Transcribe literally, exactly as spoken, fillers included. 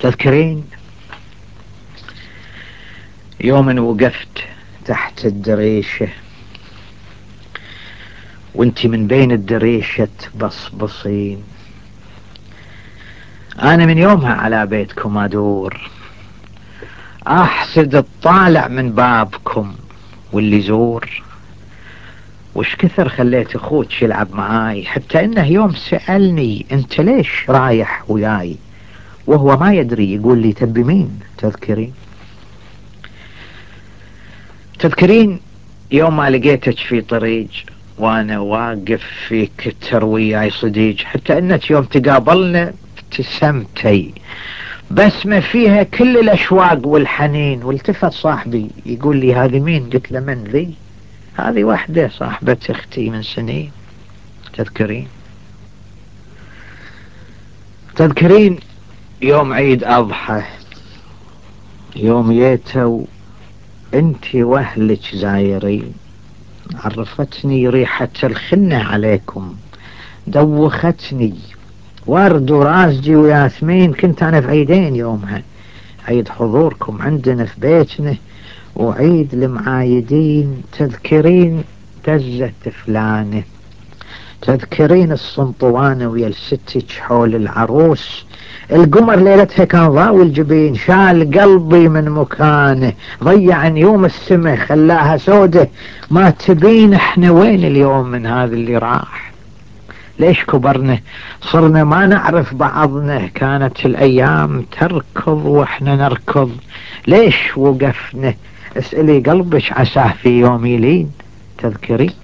تذكرين يوم وقفت تحت الدريشة وانتي من بين الدريشة تبصبصين؟ انا من يومها على بيتكم ادور، احسد الطالع من بابكم واللي زور. وش كثر خليت اخوك يلعب معاي، حتى انه يوم سألني انت ليش رايح وياي وهو ما يدري، يقول لي تبي مين؟ تذكرين؟ تذكرين يوم ما لقيتك في طريق وانا واقف فيك التروية صديق، حتى انك يوم تقابلنا ابتسمتي بسمة فيها كل الاشواق والحنين، والتفت صاحبي يقول لي هذه مين؟ قلت له من ذي؟ هذه واحدة صاحبة اختي من سنين. تذكرين؟ تذكرين يوم عيد اضحى، يوم ييتو انتي واهلك زايرين، عرفتني ريحة الخنة عليكم، دوختني ورد ورازجي وياسمين. كنت انا في عيدين يومها، عيد حضوركم عندنا في بيتنا وعيد المعايدين. تذكرين دزة فلانة؟ تذكرين الصنطوانة ويا الستك حول العروس؟ القمر ليلتها كان ضاوي الجبين، شال قلبي من مكانه، ضيع نيوم السماء خلاها سودة ما تبين. احنا وين اليوم من هذا اللي راح؟ ليش كبرنا صرنا ما نعرف بعضنا؟ كانت الايام تركض واحنا نركض، ليش وقفنا؟ اسألي قلبك عساه في يوم يلين. تذكرين؟